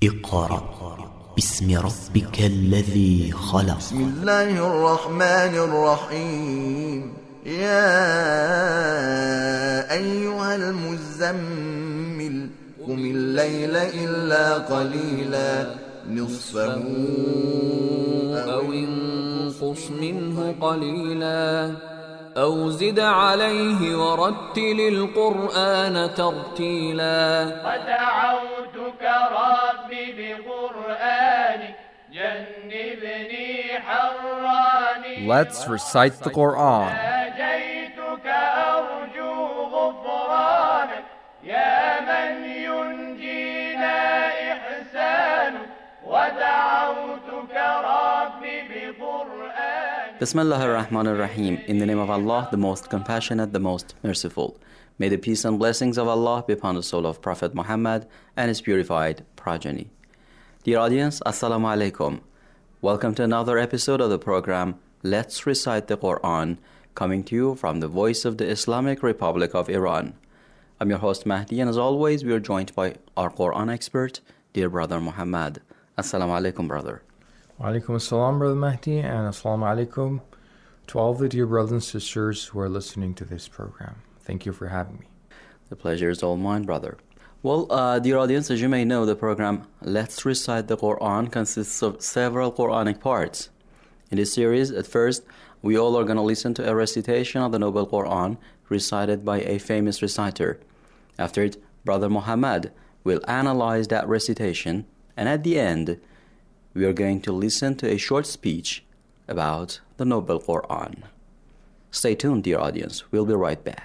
اقرأ باسم ربك الذي خلق. بسم الله الرحمن الرحيم. يا أيها المزمل قم الليل إلا قليلا نصفه أو انقص منه قليلا أو زد عليه ورتل القرآن ترتيلا. ودعوتك ربي بقرآنك جنبني حراني. Let's recite the Quran. ناجيتك أرجو غفرانك يا من ينجينا إحسانك. ودعوتك ربي بقرآنك. Bismillah ar-Rahman ar-Rahim. In the name of Allah, the most compassionate, the most merciful. May the peace and blessings of Allah be upon the soul of Prophet Muhammad and his purified progeny. Dear audience, Assalamu alaikum. Welcome to another episode of the program Let's Recite the Quran, coming to you from the voice of the Islamic Republic of Iran. I'm your host Mahdi, and as always we are joined by our Quran expert, dear brother Muhammad. Assalamu alaikum, brother. Wa alaikum assalam, Brother Mahdi, and assalamu alaikum to all the dear brothers and sisters who are listening to this program. Thank you for having me. The pleasure is all mine, brother. Well, dear audience, as you may know, the program Let's Recite the Quran consists of several Quranic parts. In this series, at first, we all are going to listen to a recitation of the Noble Quran recited by a famous reciter. After it, Brother Muhammad will analyze that recitation, and at the end, we are going to listen to a short speech about the Noble Quran. Stay tuned, dear audience. We'll be right back.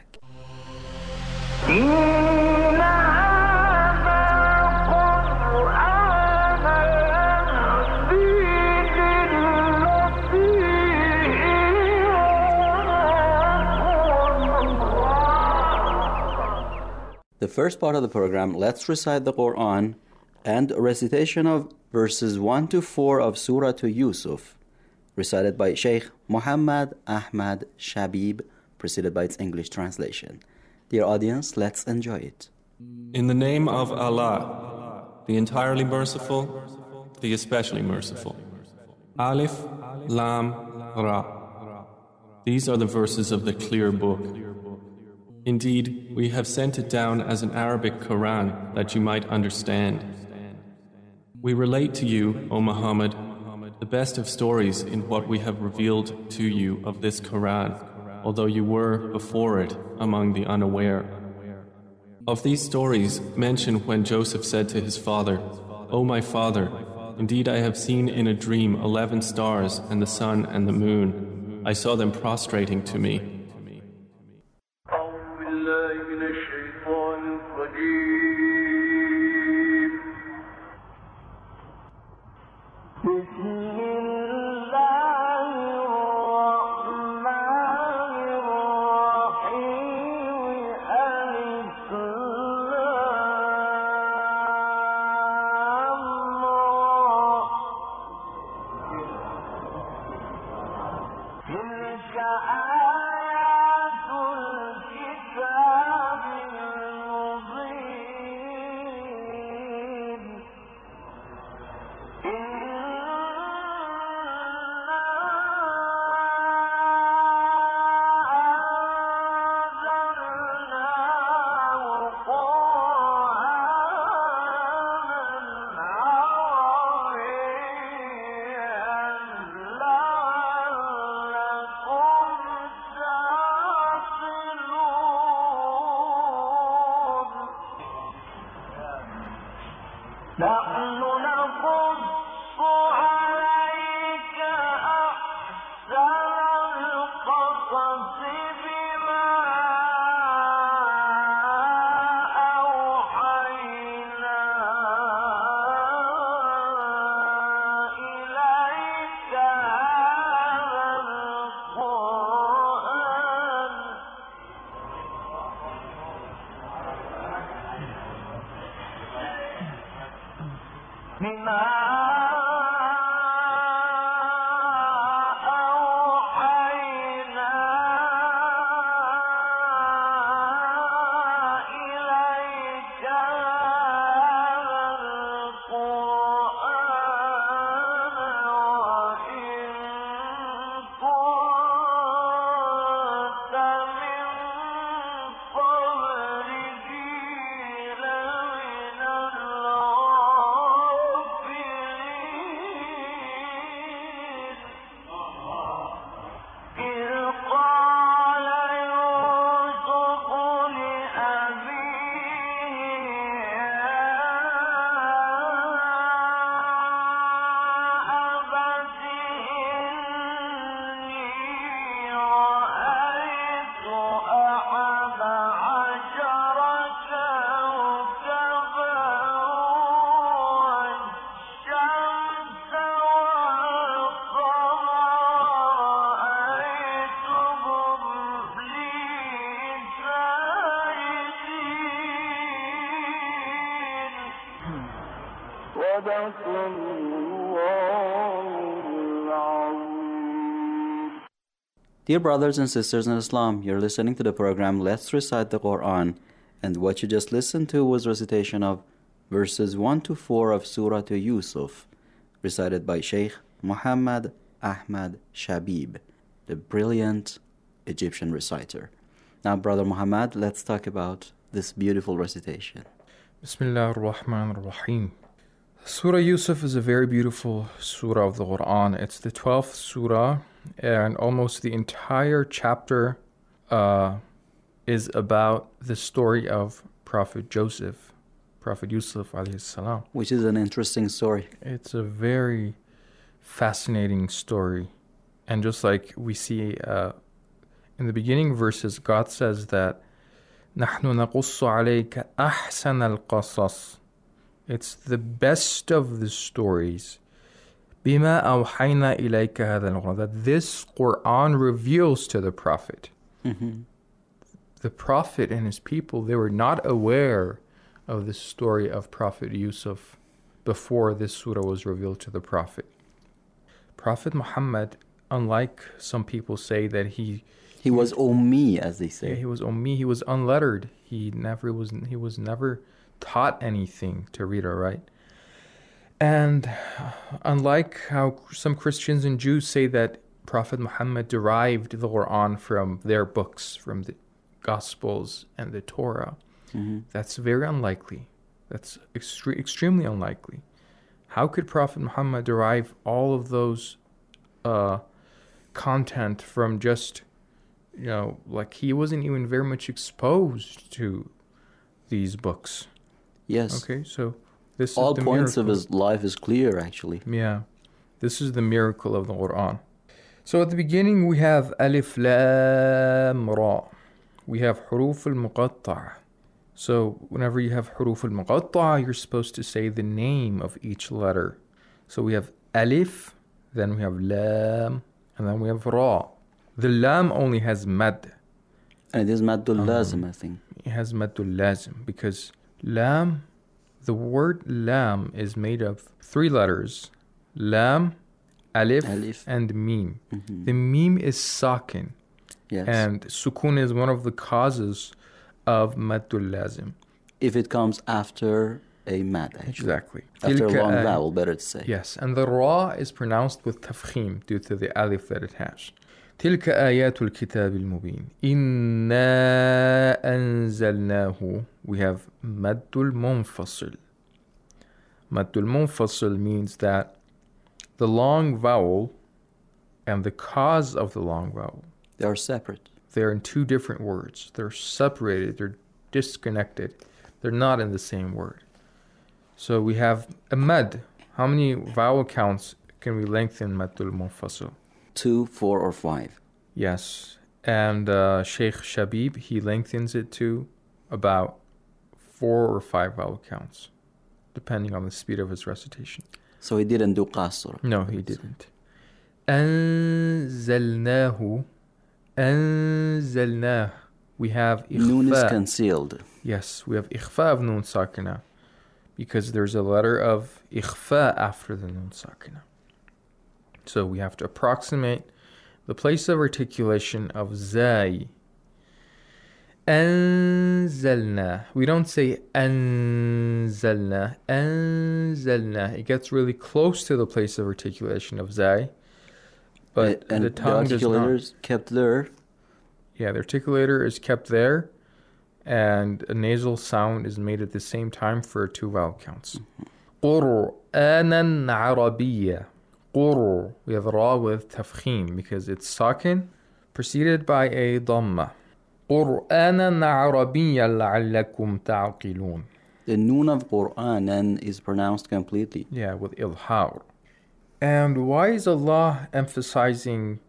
The first part of the program, Let's Recite the Quran, and a recitation of verses 1 to 4 of Surah to Yusuf, recited by Sheikh Muhammad Ahmad Shabib, preceded by its English translation. Dear audience, let's enjoy it. In the name of Allah, the entirely merciful, the especially merciful. Alif, Lam, Ra. These are the verses of the clear book. Indeed, we have sent it down as an Arabic Quran that you might understand. We relate to you, O Muhammad, the best of stories in what we have revealed to you of this Quran, although you were before it among the unaware. Of these stories, mention when Joseph said to his father, O my father, indeed I have seen in a dream 11 stars and the sun and the moon. I saw them prostrating to me. صدق الله العظيم. Dear brothers and sisters in Islam, you're listening to the program Let's Recite the Quran, and what you just listened to was recitation of verses 1 to 4 of Surah to Yusuf, recited by Sheikh Muhammad Ahmad Shabib, the brilliant Egyptian reciter. Now, Brother Muhammad, let's talk about this beautiful recitation. Bismillah ar-Rahman ar-Rahim. Surah Yusuf is a very beautiful surah of the Quran. It's the 12th surah, and almost the entire chapter is about the story of Prophet Joseph, Prophet Yusuf alayhi salam. Which is an interesting story. It's a very fascinating story. And just like we see in the beginning verses, God says that نَحْنُ نَقُصُّ عَلَيْكَ أَحْسَنَ الْقَصَصِ. It's the best of the stories. بِمَا أَوْحَيْنَا إِلَيْكَ هَذَا الْقُرْآنَ. That this Quran reveals to the Prophet. Mm-hmm. The Prophet and his people, they were not aware of the story of Prophet Yusuf before this surah was revealed to the Prophet. Prophet Muhammad, unlike some people say that he was Ummi, as they say. Yeah, he was Ummi, he was unlettered. He was never taught anything to read or write. And unlike how some Christians and Jews say that Prophet Muhammad derived the Quran from their books, from the Gospels and the Torah, that's very unlikely. That's extremely unlikely. How could Prophet Muhammad derive all of those content from just, like he wasn't even very much exposed to these books? Yes. Okay, so this is all the points miracle. of his life is clear, actually. Yeah, this is the miracle of the Quran. So at the beginning we have Alif Lam Ra. We have Huruf al-Muqatta'a. So whenever you have Huruf al-Muqatta'a, you're supposed to say the name of each letter. So we have Alif, then we have Lam, and then we have Ra. The Lam only has Mad. And it is Maddul Lazim, I think. It has Maddul Lazim because Lam, the word Lam is made of 3 letters. Lam, Alif. And Mim. Mm-hmm. The Mim is Sakin. Yes. And Sukun is one of the causes of Maddul Lazim. If it comes after a mad, actually. Exactly. After a long vowel, better to say. Yes, and the Ra is pronounced with tafkhim due to the alif that it has. تلك آيات الكتاب المبين إنا أنزلناه. We have Maddul Munfasil. Maddul Munfasil means that the long vowel and the cause of the long vowel, they are separate. They're in 2 different words. They're separated. They're disconnected. They're not in the same word. So we have a mad. How many vowel counts can we lengthen Maddul Munfasil? 2, 4, or 5. Yes. And Sheikh Shabib, he lengthens it to about 4 or 5 vowel counts, depending on the speed of his recitation. So he didn't do qasr? No, he didn't. أنزلناه. أنزلناه. We have إخفاء. Noon is concealed. Yes, we have إخفاء of Noon Sakina because there's a letter of إخفاء after the Noon Sakina. So we have to approximate the place of articulation of Zai. أنزلنا. We don't say أنزلنا. أنزلنا. It gets really close to the place of articulation of Zai. But and the tongue the articulator is kept there. Yeah, the articulator is kept there, and a nasal sound is made at the same time for 2 vowel counts. قرآنا عربيا. قر. We have Ra with tafkhim because it's sakin, preceded by a dhamma. قرآنا عربيا لعلكم تعقلون. The noon of Qur'an is pronounced completely. Yeah, with ilhar. And why is Allah emphasizing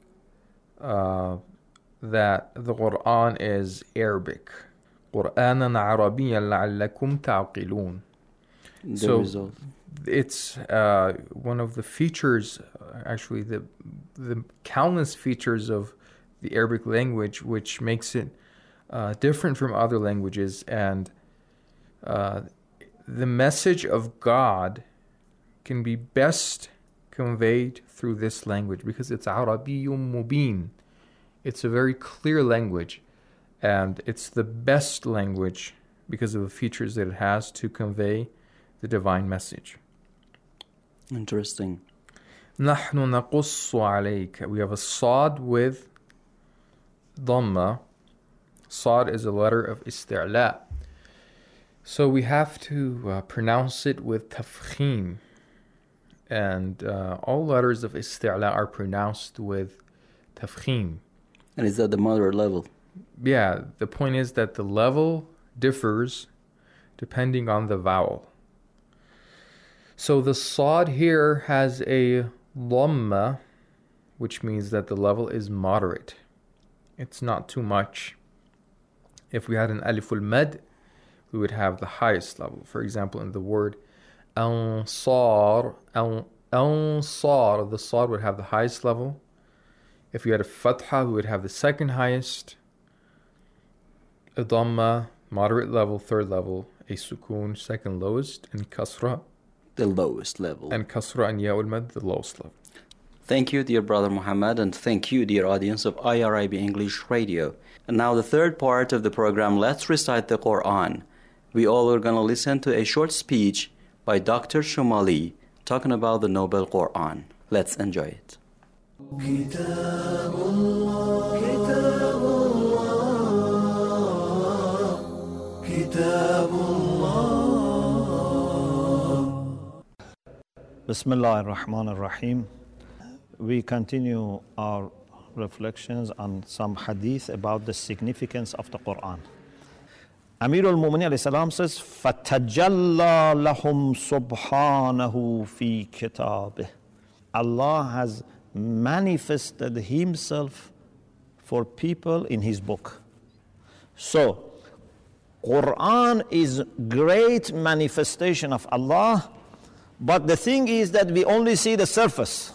that the Quran is Arabic? قرآنا عربيا لعلكم تعقلون. The result. It's one of the features, actually the countless features of the Arabic language, which makes it different from other languages. And the message of God can be best conveyed through this language because it's Arabiyyun Mubin. It's a very clear language, and it's the best language because of the features that it has to convey the divine message. Interesting. نحن نقص عليك. We have a Sad with Dhamma. Sad is a letter of Isti'la. So we have to pronounce it with Tafkhim. And all letters of Isti'la are pronounced with Tafkhim. And is that the moderate level? Yeah, the point is that the level differs depending on the vowel. So the Sad here has a Dhamma, which means that the level is moderate. It's not too much. If we had an Aliful Mad, we would have the highest level. For example, in the word Ansar, Ansar, the Sad would have the highest level. If we had a Fatha, we would have the second highest. A Dhamma, moderate level, third level. A Sukun, second lowest. And Kasra, the lowest level. And Kasra and Ya'ul Mad, the lowest level. Thank you, dear brother Muhammad, and thank you, dear audience of IRIB English Radio. And now the third part of the program, Let's Recite the Quran. We all are going to listen to a short speech by Dr. Shomali talking about the Noble Quran. Let's enjoy it. كتاب الله كتاب الله كتاب الله بسم الله الرحمن الرحيم. We continue our reflections on some hadith about the significance of the Quran. Amir al-Mu'minin alayhi salam says, فَتَجَلَّى لَهُمْ سُبْحَانَهُ فِي كِتَابِهِ. Allah has manifested Himself for people in His book. So, Quran is great manifestation of Allah, but the thing is that we only see the surface.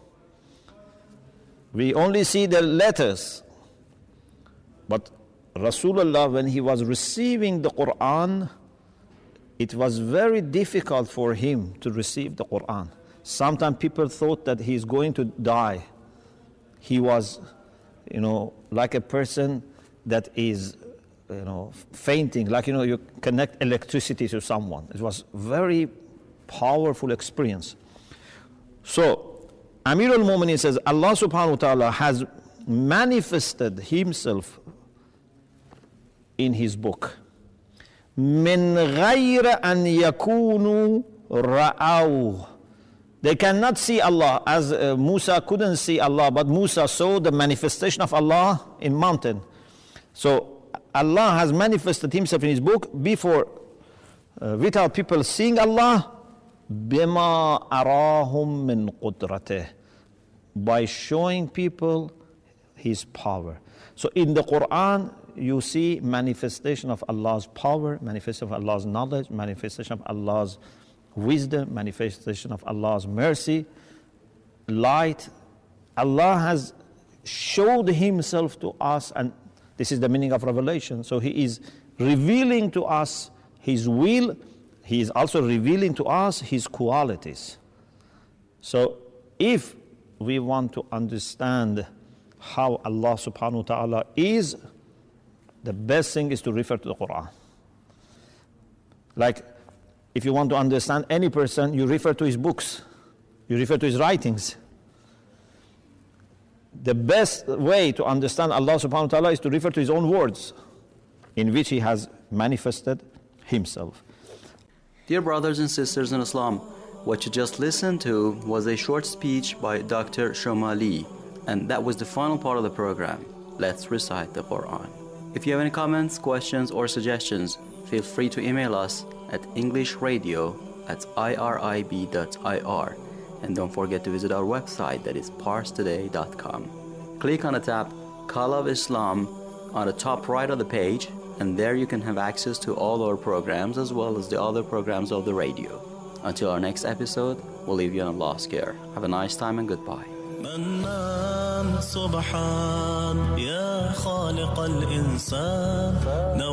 We only see the letters. But Rasulullah, when he was receiving the Quran, it was very difficult for him to receive the Quran. Sometimes people thought that he is going to die. He was, like a person that is, fainting, like, you connect electricity to someone. It was very powerful experience. So, Amir al-Mu'minin says, Allah subhanahu wa ta'ala has manifested Himself in His book. مِنْ غَيْرَ أَنْ يَكُونُوا رَأَوْهُ. They cannot see Allah, as Musa couldn't see Allah, but Musa saw the manifestation of Allah in mountain. So Allah has manifested Himself in His book before, without people seeing Allah, بِمَا أَرَاهُمْ مِنْ قُدْرَتِهِ, by showing people His power. So in the Quran, you see manifestation of Allah's power, manifestation of Allah's knowledge, manifestation of Allah's wisdom, manifestation of Allah's mercy, light. Allah has showed Himself to us, and this is the meaning of revelation. So He is revealing to us His will. He is also revealing to us His qualities. So if we want to understand how Allah subhanahu wa ta'ala is, the best thing is to refer to the Quran. Like, if you want to understand any person, you refer to his books, you refer to his writings. The best way to understand Allah subhanahu wa ta'ala is to refer to His own words, in which He has manifested Himself. Dear brothers and sisters in Islam, what you just listened to was a short speech by Dr. Shomali, and that was the final part of the program. Let's recite the Quran. If you have any comments, questions, or suggestions, feel free to email us at englishradio@irib.ir, and don't forget to visit our website, that is parstoday.com. Click on the tab Call of Islam on the top right of the page, and there you can have access to all our programs as well as the other programs of the radio. Until our next episode, we'll leave you in Allah's care. Have a nice time and goodbye. منان سبحان يا خالق الإنسان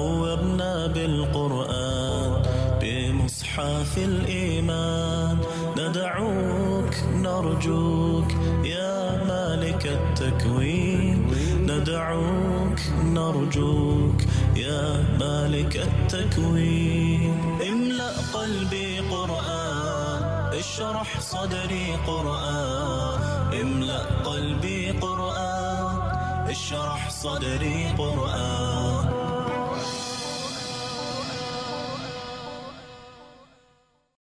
نورنا بالقرآن بمصحف الإيمان ندعوك نرجوك يا مالك التكوين ندعوك نرجوك يا مالك التكوين املأ قلبي قرآن اشرح صدري قرآن املأ قلبي قرآن اشرح صدري قرآن